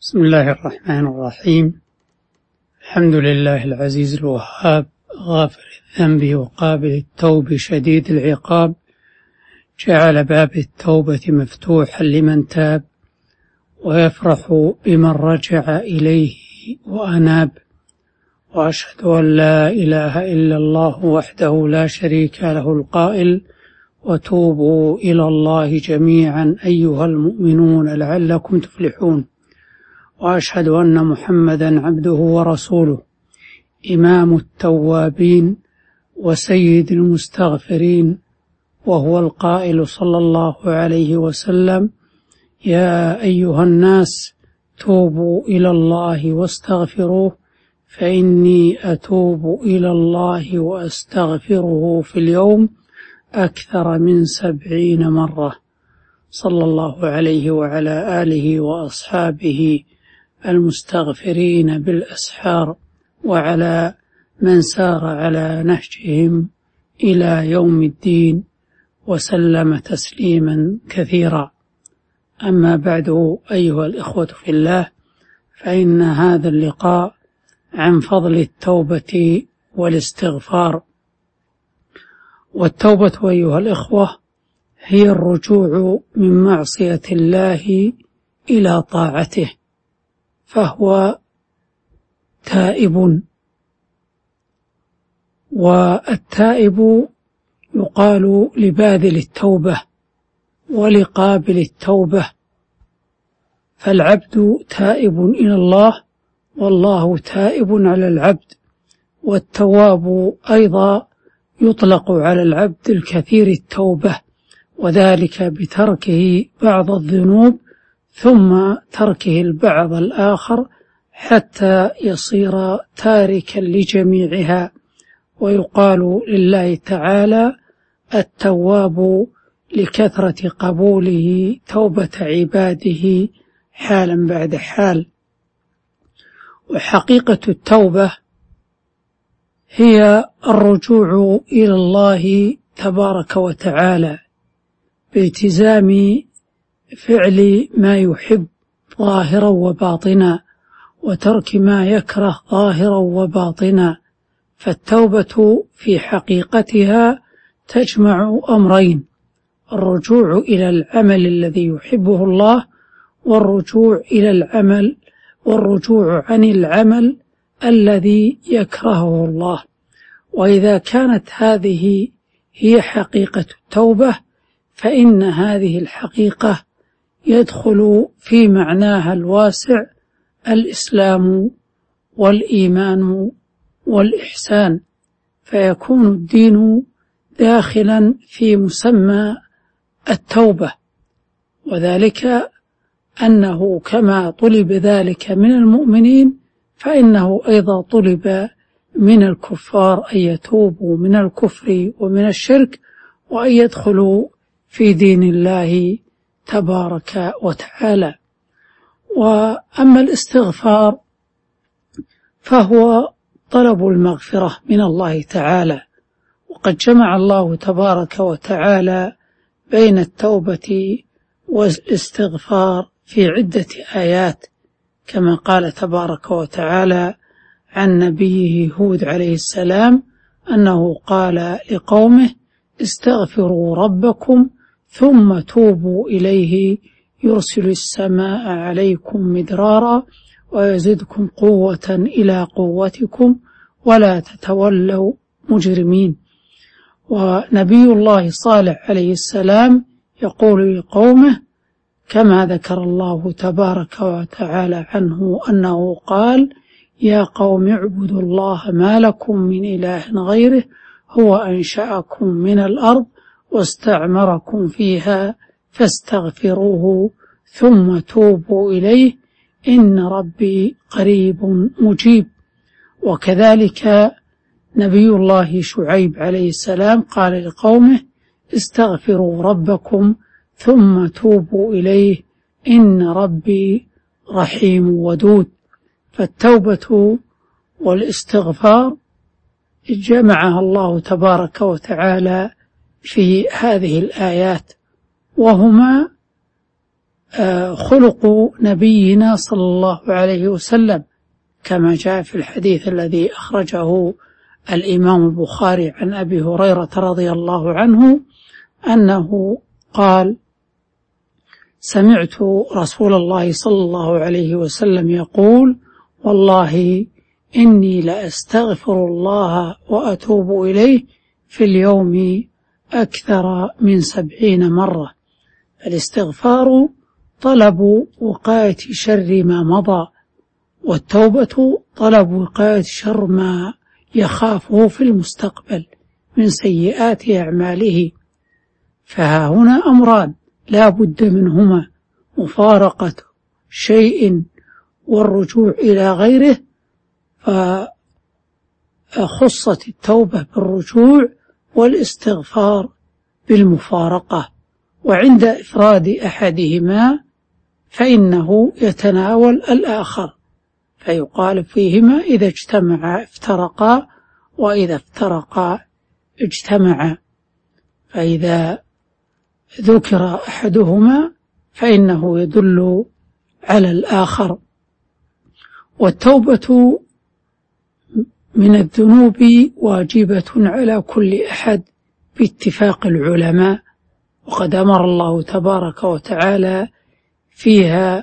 بسم الله الرحمن الرحيم. الحمد لله العزيز الوهاب، غافر الذنب وقابل التوب شديد العقاب، جعل باب التوبة مفتوحا لمن تاب، ويفرح بمن رجع إليه وأناب. وأشهد أن لا إله إلا الله وحده لا شريك له القائل: وتوبوا إلى الله جميعا أيها المؤمنون لعلكم تفلحون. وأشهد أن محمدا عبده ورسوله، إمام التوابين وسيد المستغفرين، وهو القائل صلى الله عليه وسلم: يا أيها الناس توبوا إلى الله واستغفروه، فإني أتوب إلى الله وأستغفره في اليوم أكثر من 70 مرة. صلى الله عليه وعلى آله وأصحابه المستغفرين بالأسحار، وعلى من سار على نهجهم إلى يوم الدين، وسلم تسليما كثيرا. أما بعد، أيها الإخوة في الله، فإن هذا اللقاء عن فضل التوبة والاستغفار. والتوبة أيها الإخوة هي الرجوع من معصية الله إلى طاعته، فهو تائب. والتائب يقال لباذل التوبة ولقابل التوبة، فالعبد تائب إلى الله، والله تائب على العبد. والتواب أيضا يطلق على العبد الكثير التوبة، وذلك بتركه بعض الذنوب ثم تركه البعض الآخر حتى يصير تاركا لجميعها. ويقال لله تعالى: التواب لكثرة قبوله توبة عباده حالا بعد حال. وحقيقة التوبة هي الرجوع إلى الله تبارك وتعالى بالتزام فعل ما يحب ظاهرا وباطنا، وترك ما يكره ظاهرا وباطنا. فالتوبة في حقيقتها تجمع أمرين: الرجوع إلى العمل الذي يحبه الله، والرجوع عن العمل الذي يكرهه الله. وإذا كانت هذه هي حقيقة التوبة، فإن هذه الحقيقة يدخل في معناها الواسع الإسلام والإيمان والإحسان، فيكون الدين داخلا في مسمى التوبة. وذلك أنه كما طلب ذلك من المؤمنين، فإنه أيضا طلب من الكفار أن يتوبوا من الكفر ومن الشرك، وأن يدخلوا في دين الله تبارك وتعالى. وأما الاستغفار فهو طلب المغفرة من الله تعالى، وقد جمع الله تبارك وتعالى بين التوبة والاستغفار في عدة آيات، كما قال تبارك وتعالى عن نبيه هود عليه السلام أنه قال لقومه: استغفروا ربكم ثم توبوا إليه يرسل السماء عليكم مدرارا ويزدكم قوة إلى قوتكم ولا تتولوا مجرمين. ونبي الله صالح عليه السلام يقول لقومه كما ذكر الله تبارك وتعالى عنه أنه قال: يا قوم اعبدوا الله ما لكم من إله غيره، هو أنشأكم من الأرض واستعمركم فيها فاستغفروه ثم توبوا إليه إن ربي قريب مجيب. وكذلك نبي الله شعيب عليه السلام قال لقومه: استغفروا ربكم ثم توبوا إليه إن ربي رحيم ودود. فالتوبة والاستغفار جمعها الله تبارك وتعالى في هذه الآيات، وهما خلق نبينا صلى الله عليه وسلم، كما جاء في الحديث الذي أخرجه الإمام البخاري عن أبي هريرة رضي الله عنه أنه قال: سمعت رسول الله صلى الله عليه وسلم يقول: والله إني لأستغفر الله وأتوب إليه في اليوم أكثر من 70 مرة. الاستغفار طلب وقاية شر ما مضى، والتوبة طلب وقاية شر ما يخافه في المستقبل من سيئات أعماله. فها هنا أمران لا بد منهما: مفارقة شيء والرجوع إلى غيره، فخصت التوبة بالرجوع والاستغفار بالمفارقة. وعند إفراد أحدهما فإنه يتناول الآخر، فيقال فيهما إذا اجتمعا افترقا وإذا افترقا اجتمعا. فإذا ذكر أحدهما فإنه يدل على الآخر. والتوبة من الذنوب واجبة على كل أحد باتفاق العلماء، وقد أمر الله تبارك وتعالى فيها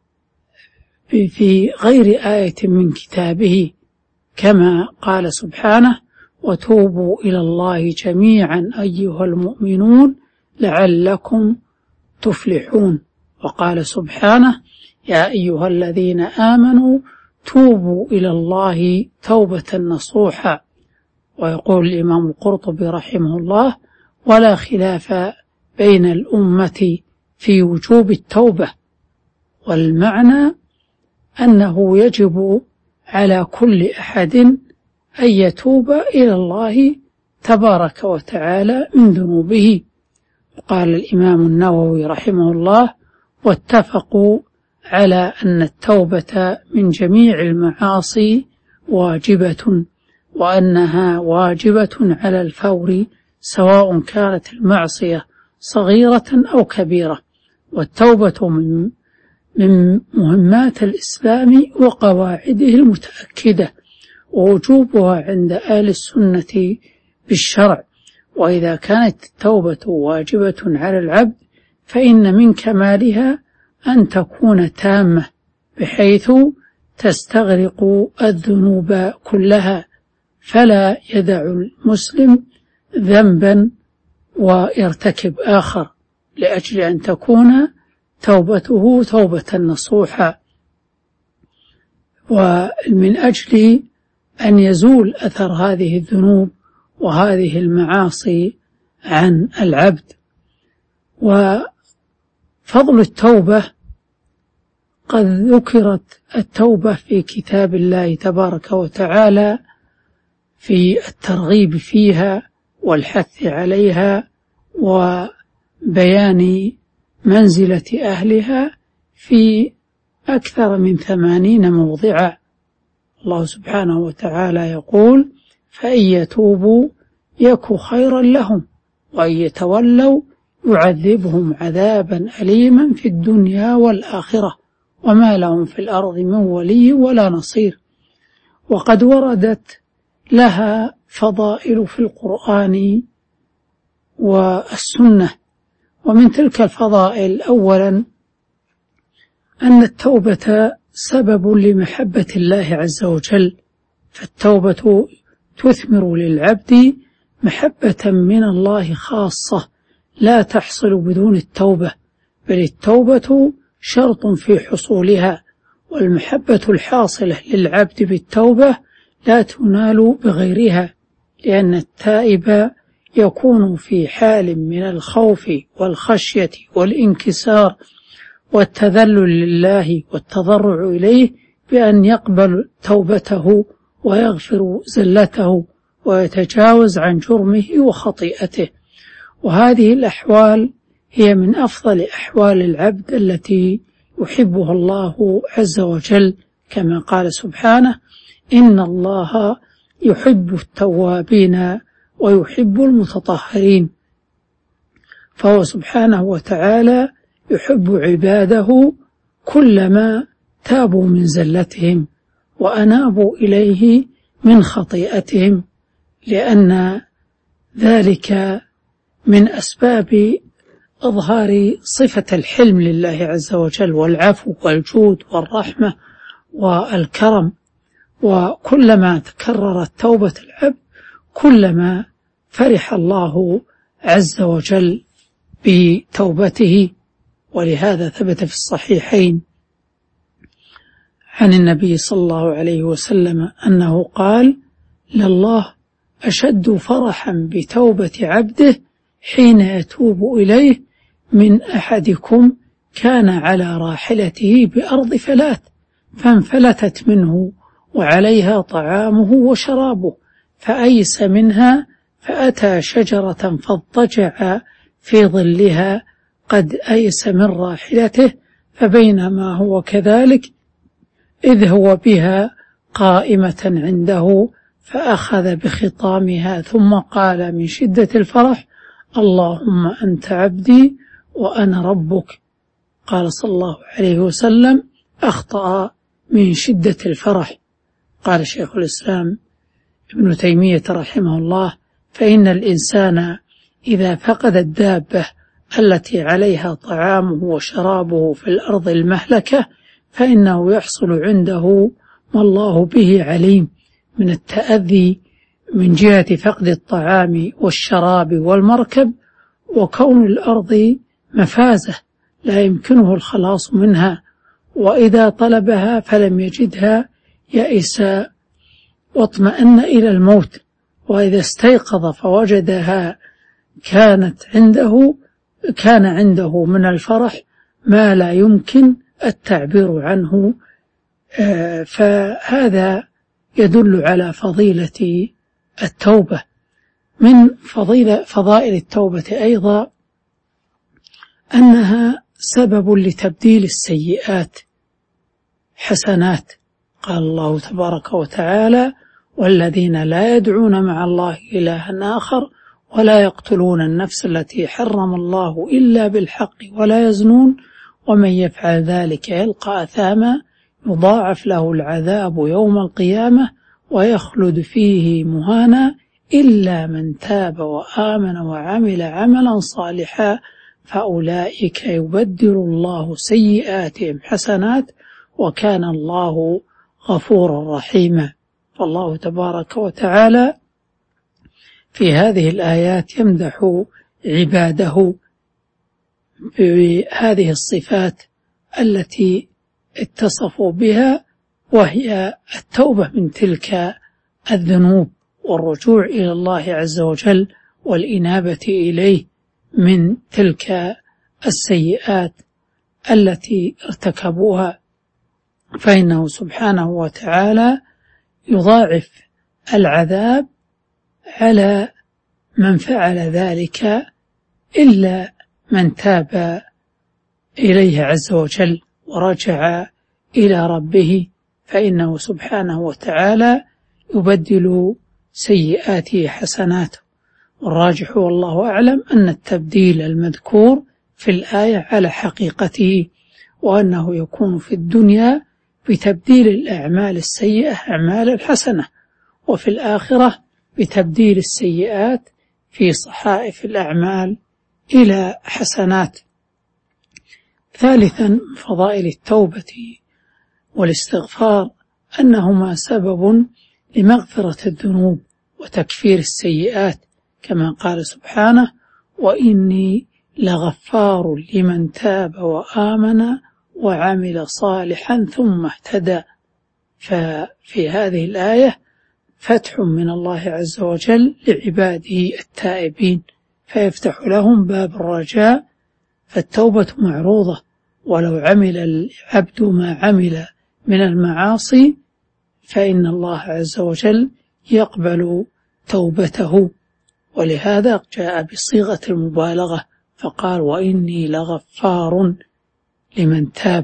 في غير آية من كتابه، كما قال سبحانه: وتوبوا إلى الله جميعا أيها المؤمنون لعلكم تفلحون. وقال سبحانه: يا أيها الذين آمنوا توبوا إلى الله توبة نصوحا. ويقول الإمام القرطبي رحمه الله: ولا خلاف بين الأمة في وجوب التوبة. والمعنى أنه يجب على كل أحد أن يتوب إلى الله تبارك وتعالى من ذنوبه. قال الإمام النووي رحمه الله: واتفقوا على أن التوبة من جميع المعاصي واجبة، وأنها واجبة على الفور سواء كانت المعصية صغيرة أو كبيرة. والتوبة من مهمات الإسلام وقواعده المتأكدة، ووجوبها عند أهل السنة بالشرع. وإذا كانت التوبة واجبة على العبد فإن من كمالها أن تكون تامة، بحيث تستغرق الذنوب كلها، فلا يدع المسلم ذنبا ويرتكب آخر، لأجل أن تكون توبته توبة نصوحا. ومن أجل أن يزول أثر هذه الذنوب وهذه المعاصي عن العبد. وفضل التوبة: قد ذكرت التوبة في كتاب الله تبارك وتعالى في الترغيب فيها والحث عليها وبيان منزلة أهلها في أكثر من 80 موضعا. الله سبحانه وتعالى يقول: فإن يتوبوا يك خيرا لهم وإن يتولوا يعذبهم عذابا أليما في الدنيا والآخرة وما لهم في الأرض من ولي ولا نصير. وقد وردت لها فضائل في القرآن والسنة. ومن تلك الفضائل: أولا أن التوبة سبب لمحبة الله عز وجل، فالتوبة تثمر للعبد محبة من الله خاصة لا تحصل بدون التوبة، بل التوبة شرط في حصولها. والمحبة الحاصلة للعبد بالتوبة لا تنال بغيرها، لأن التائب يكون في حال من الخوف والخشية والانكسار والتذلل لله والتضرع إليه بأن يقبل توبته ويغفر زلته ويتجاوز عن جرمه وخطيئته. وهذه الأحوال هي من أفضل أحوال العبد التي يحبها الله عز وجل، كما قال سبحانه: إن الله يحب التوابين ويحب المتطهرين. فهو سبحانه وتعالى يحب عباده كلما تابوا من زلتهم وأنابوا إليه من خطيئتهم، لأن ذلك من أسباب إظهار صفة الحلم لله عز وجل والعفو والجود والرحمة والكرم. وكلما تكررت توبة العبد كلما فرح الله عز وجل بتوبته. ولهذا ثبت في الصحيحين عن النبي صلى الله عليه وسلم أنه قال: لله أشد فرحا بتوبة عبده حين يتوب إليه من أحدكم كان على راحلته بأرض فلات فانفلتت منه وعليها طعامه وشرابه فأيس منها فأتى شجرة فاضطجع في ظلها قد أيس من راحلته، فبينما هو كذلك إذ هو بها قائمة عنده فأخذ بخطامها ثم قال من شدة الفرح: اللهم أنت عبدي وأنا ربك. قال صلى الله عليه وسلم: أخطأ من شدة الفرح. قال شيخ الإسلام ابن تيمية رحمه الله: فإن الإنسان إذا فقد الدابة التي عليها طعامه وشرابه في الأرض المهلكة فإنه يحصل عنده ما الله به عليم من التأذي من جهة فقد الطعام والشراب والمركب، وكون الأرض مفازة لا يمكنه الخلاص منها، وإذا طلبها فلم يجدها يئس واطمأن إلى الموت، وإذا استيقظ فوجدها كان عنده من الفرح ما لا يمكن التعبير عنه. فهذا يدل على فضيلة التوبة. من فضائل التوبة أيضا أنها سبب لتبديل السيئات حسنات. قال الله تبارك وتعالى: والذين لا يدعون مع الله إلها آخر ولا يقتلون النفس التي حرم الله إلا بالحق ولا يزنون ومن يفعل ذلك يلقى أثاما يضاعف له العذاب يوم القيامة ويخلد فيه مهانا إلا من تاب وآمن وعمل عملا صالحا فأولئك يبدل الله سيئاتهم حسنات وكان الله غفورا رحيما. فالله تبارك وتعالى في هذه الآيات يمدح عباده بهذه الصفات التي اتصفوا بها، وهي التوبة من تلك الذنوب والرجوع إلى الله عز وجل والإنابة إليه من تلك السيئات التي ارتكبوها، فإنه سبحانه وتعالى يضاعف العذاب على من فعل ذلك إلا من تاب إليه عز وجل ورجع إلى ربه، فإنه سبحانه وتعالى يبدل سيئاته حسنات. والراجح والله أعلم أن التبديل المذكور في الآية على حقيقته، وأنه يكون في الدنيا بتبديل الأعمال السيئة أعمال الحسنة، وفي الآخرة بتبديل السيئات في صحائف الأعمال إلى حسنات. ثالثا، فضائل التوبة والاستغفار أنهما سبب لمغفرة الذنوب وتكفير السيئات، كما قال سبحانه: وإني لغفار لمن تاب وآمن وعمل صالحا ثم اهتدى. ففي هذه الآية فتح من الله عز وجل لعباده التائبين فيفتح لهم باب الرجاء، فالتوبة معروضة، ولو عمل العبد ما عمل من المعاصي فإن الله عز وجل يقبل توبته، ولهذا جاء بصيغة المبالغة فقال: وإني لغفار لمن تاب.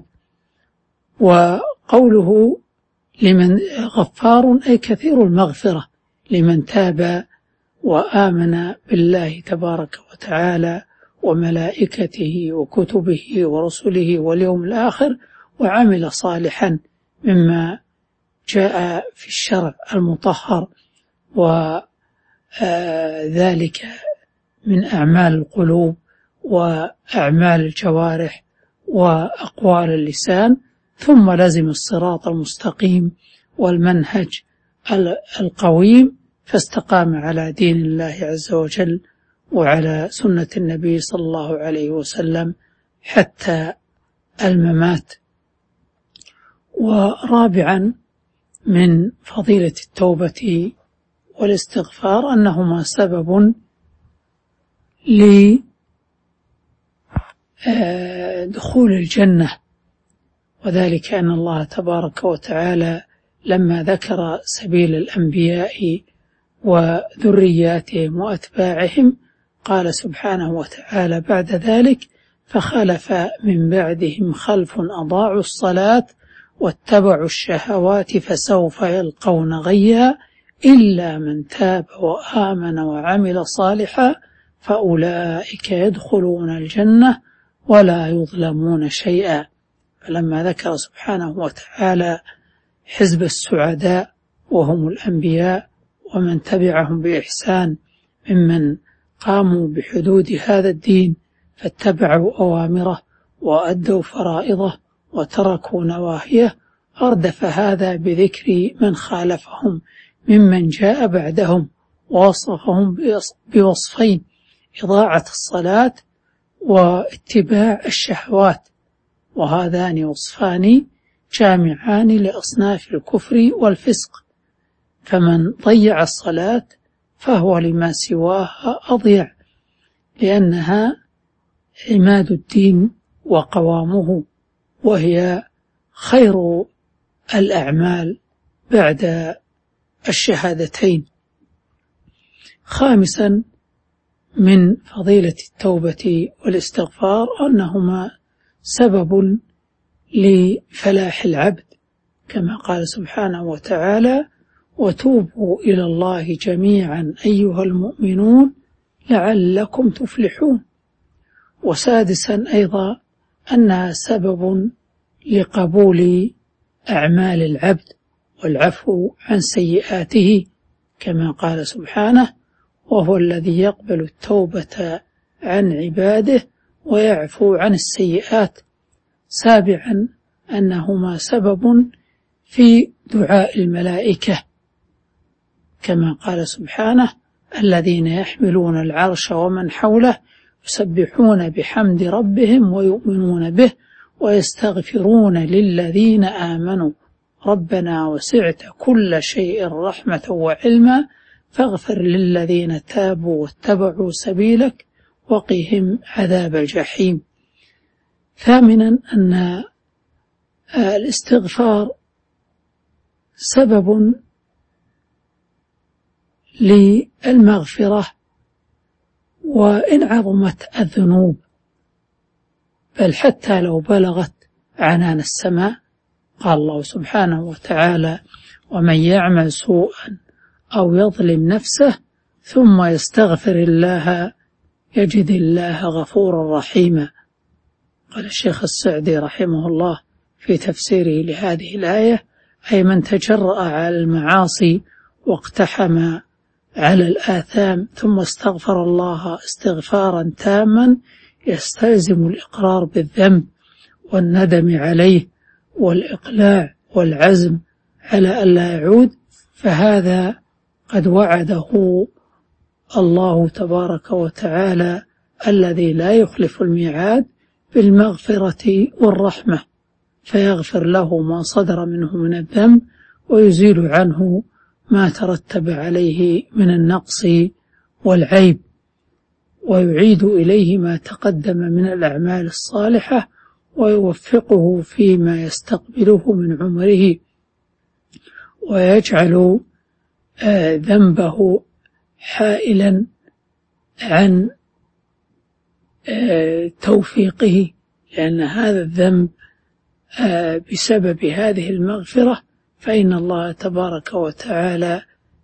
وقوله لمن غفار أي كثير المغفرة لمن تاب وآمن بالله تبارك وتعالى وملائكته وكتبه ورسله واليوم الآخر وعمل صالحا مما جاء في الشرع المطهر، وذلك من أعمال القلوب وأعمال الجوارح وأقوال اللسان، ثم لزم الصراط المستقيم والمنهج القويم، فاستقام على دين الله عز وجل وعلى سنة النبي صلى الله عليه وسلم حتى الممات. ورابعا من فضيلة التوبة والاستغفار أنهما سبب لدخول الجنة، وذلك أن الله تبارك وتعالى لما ذكر سبيل الأنبياء وذرياتهم وأتباعهم قال سبحانه وتعالى بعد ذلك: فخلف من بعدهم خلف أضاعوا الصلاة واتبعوا الشهوات فسوف يلقون غيا إلا من تاب وآمن وعمل صالحا فأولئك يدخلون الجنة ولا يظلمون شيئا. فلما ذكر سبحانه وتعالى حزب السعداء وهم الأنبياء ومن تبعهم بإحسان ممن قاموا بحدود هذا الدين فاتبعوا أوامره وأدوا فرائضه وتركوا نواهيه، أردف هذا بذكر من خالفهم ممن جاء بعدهم ووصفهم بوصفين: إضاعة الصلاة واتباع الشهوات، وهذان وصفان جامعان لأصناف الكفر والفسق، فمن ضيع الصلاة فهو لما سواها أضيع، لأنها عماد الدين وقوامه، وهي خير الأعمال بعد الشهادتين. خامسا من فضيلة التوبة والاستغفار أنهما سبب لفلاح العبد، كما قال سبحانه وتعالى: وتوبوا إلى الله جميعا أيها المؤمنون لعلكم تفلحون. وسادسا أيضا أنها سبب لقبول أعمال العبد والعفو عن سيئاته، كما قال سبحانه: وهو الذي يقبل التوبة عن عباده ويعفو عن السيئات. سابعا أنهما سبب في دعاء الملائكة، كما قال سبحانه: الذين يحملون العرش ومن حوله يسبحون بحمد ربهم ويؤمنون به ويستغفرون للذين آمنوا ربنا وسعت كل شيء رحمة وعلما فاغفر للذين تابوا واتبعوا سبيلك وقهم عذاب الجحيم. ثامنا أن الاستغفار سبب للمغفرة وإن عظمت الذنوب، بل حتى لو بلغت عنان السماء. قال الله سبحانه وتعالى: ومن يعمل سوءا أو يظلم نفسه ثم يستغفر الله يجد الله غفورا رحيما. قال الشيخ السعدي رحمه الله في تفسيره لهذه الآية: أي من تجرأ على المعاصي واقتحم على الآثام ثم استغفر الله استغفارا تاما يستلزم الإقرار بالذنب والندم عليه والإقلاع والعزم على ألا يعود، فهذا قد وعده الله تبارك وتعالى الذي لا يخلف الميعاد بالمغفرة والرحمة، فيغفر له ما صدر منه من الذنب ويزيل عنه ما ترتب عليه من النقص والعيب، ويعيد إليه ما تقدم من الأعمال الصالحة ويوفقه فيما يستقبله من عمره، ويجعل ذنبه حائلا عن توفيقه، لأن هذا الذنب بسبب هذه المغفرة فإن الله تبارك وتعالى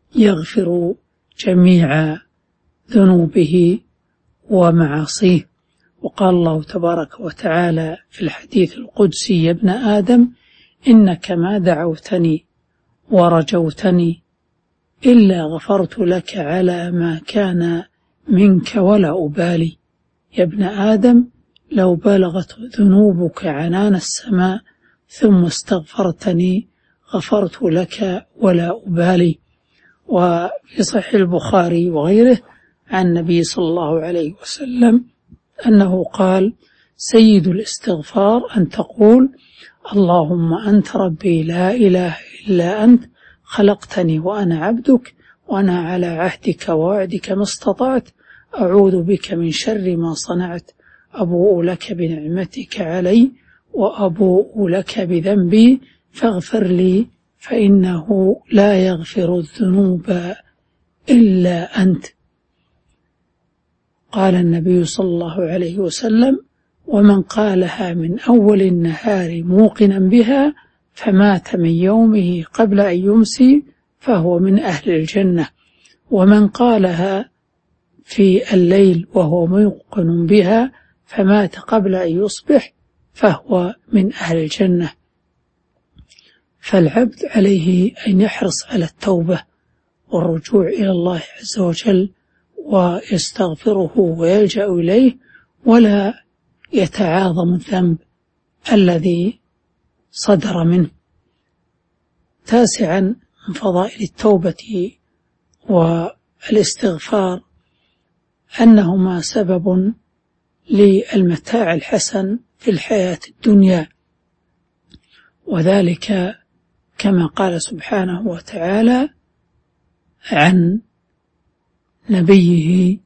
يغفر جميع ذنوبه ومعاصيه. وقال الله تبارك وتعالى في الحديث القدسي: يا ابن آدم إنك ما دعوتني ورجوتني إلا غفرت لك على ما كان منك ولا أبالي. يا ابن آدم لو بلغت ذنوبك عنان السماء ثم استغفرتني غفرت لك ولا أبالي. وفي صحيح البخاري وغيره عن النبي صلى الله عليه وسلم أنه قال: سيد الاستغفار أن تقول: اللهم أنت ربي لا إله إلا أنت خلقتني وأنا عبدك وأنا على عهدك ووعدك ما استطعت أعوذ بك من شر ما صنعت أبوء لك بنعمتك علي وأبوء لك بذنبي فاغفر لي فإنه لا يغفر الذنوب إلا أنت. قال النبي صلى الله عليه وسلم: ومن قالها من أول النهار موقنا بها فمات من يومه قبل أن يمسي فهو من أهل الجنة، ومن قالها في الليل وهو موقن بها فمات قبل أن يصبح فهو من أهل الجنة. فالعبد عليه أن يحرص على التوبة والرجوع إلى الله عز وجل ويستغفره ويلجأ إليه، ولا يتعاظم الذنب الذي صدر منه. تاسعا من فضائل التوبة والاستغفار أنهما سبب للمتاع الحسن في الحياة الدنيا، وذلك كما قال سبحانه وتعالى عن نبيه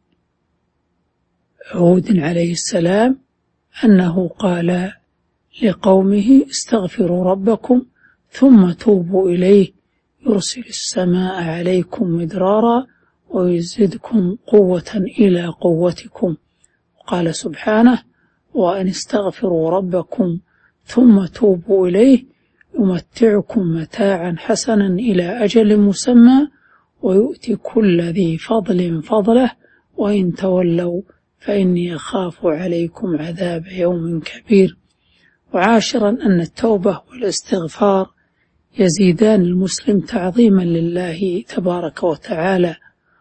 هود عليه السلام أنه قال لقومه: استغفروا ربكم ثم توبوا إليه يرسل السماء عليكم مدرارا ويزدكم قوة إلى قوتكم. قال سبحانه: وأن استغفروا ربكم ثم توبوا إليه يمتعكم متاعا حسنا إلى أجل مسمى ويؤتي كل ذي فضل فضله وإن تولوا فإني أخاف عليكم عذاب يوم كبير. وعاشرا أن التوبة والاستغفار يزيدان المسلم تعظيما لله تبارك وتعالى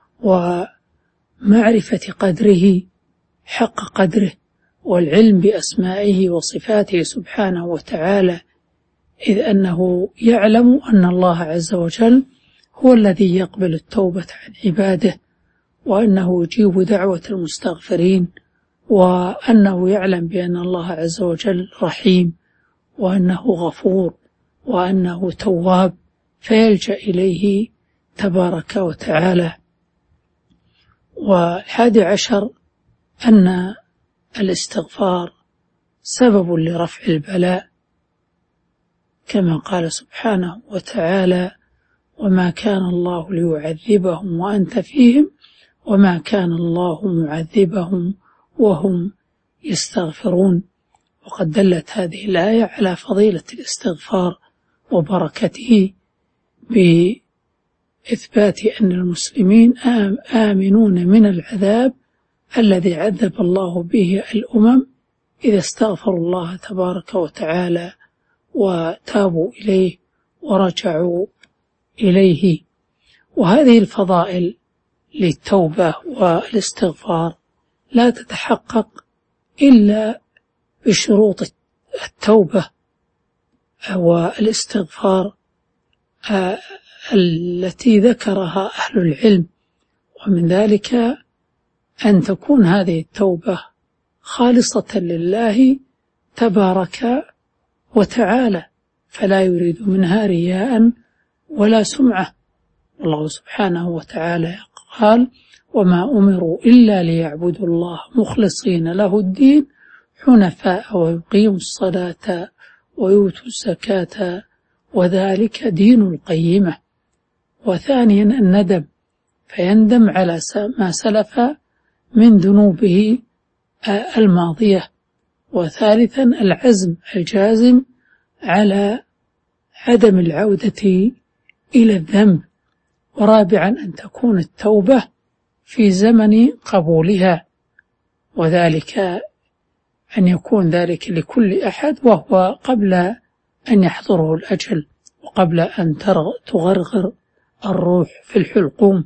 ومعرفة قدره حق قدره والعلم بأسمائه وصفاته سبحانه وتعالى، إذ أنه يعلم أن الله عز وجل هو الذي يقبل التوبة عن عباده، وأنه يجيب دعوة المستغفرين، وأنه يعلم بأن الله عز وجل رحيم وأنه غفور وأنه تواب فيلجأ إليه تبارك وتعالى. و11 أن الاستغفار سبب لرفع البلاء، كما قال سبحانه وتعالى: وما كان الله ليعذبهم وأنت فيهم وما كان الله معذبهم وهم يستغفرون. وقد دلت هذه الآية على فضيلة الاستغفار وبركته بإثبات أن المسلمين آمنون من العذاب الذي عذب الله به الأمم إذا استغفروا الله تبارك وتعالى وتابوا إليه ورجعوا إليه. وهذه الفضائل للتوبة والاستغفار لا تتحقق إلا بشروط التوبة والاستغفار التي ذكرها أهل العلم، ومن ذلك أن تكون هذه التوبة خالصة لله تبارك وتعالى فلا يريد منها رياء ولا سمعة. الله سبحانه وتعالى قال: وما أمروا إلا ليعبدوا الله مخلصين له الدين حنفاء ويقيموا الصلاة ويؤتوا الزكاة وذلك دين القيمة. وثانيا الندم، فيندم على ما سلف من ذنوبه الماضية. وثالثا العزم الجازم على عدم العودة إلى الذنب. ورابعا أن تكون التوبة في زمن قبولها، وذلك أن يكون ذلك لكل أحد وهو قبل أن يحضره الأجل وقبل أن تغرغر الروح في الحلقوم.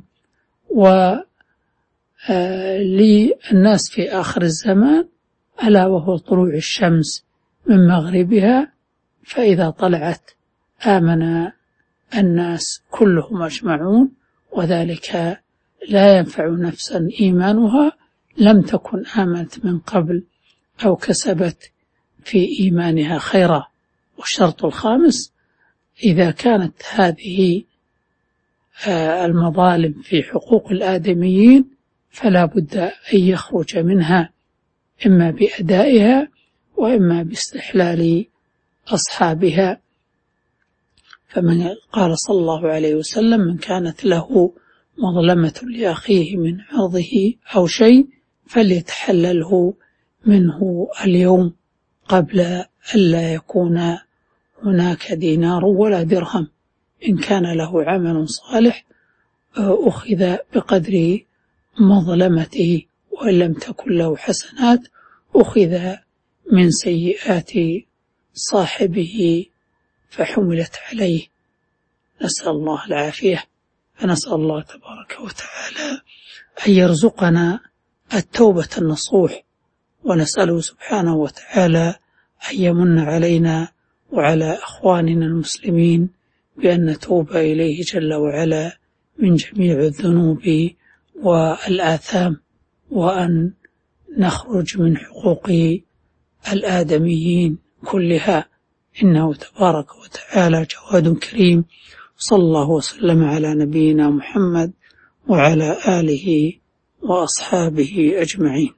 وللناس في آخر الزمان ألا وهو طلوع الشمس من مغربها، فإذا طلعت آمن الناس كلهم أجمعون، وذلك لا ينفع نفسا إيمانها لم تكن آمنت من قبل أو كسبت في إيمانها خيرا. والشرط الخامس: إذا كانت هذه المظالم في حقوق الآدميين فلا بد أن يخرج منها إما بأدائها وإما باستحلال أصحابها. فمن قال صلى الله عليه وسلم: من كانت له مظلمة لأخيه من عرضه أو شيء فليتحلله منه اليوم قبل ألا يكون هناك دينار ولا درهم. إن كان له عمل صالح أخذ بقدر مظلمته، وإن لم تكن له حسنات أخذ من سيئات صاحبه فحملت عليه. نسأل الله العافية. فنسأل الله تبارك وتعالى أن يرزقنا التوبة النصوح، ونسأله سبحانه وتعالى أن يمن علينا وعلى أخواننا المسلمين بأن نتوب إليه جل وعلا من جميع الذنوب والآثام، وأن نخرج من حقوق الآدميين كلها، إنه تبارك وتعالى جواد كريم. صلى الله وسلم على نبينا محمد وعلى آله وأصحابه أجمعين.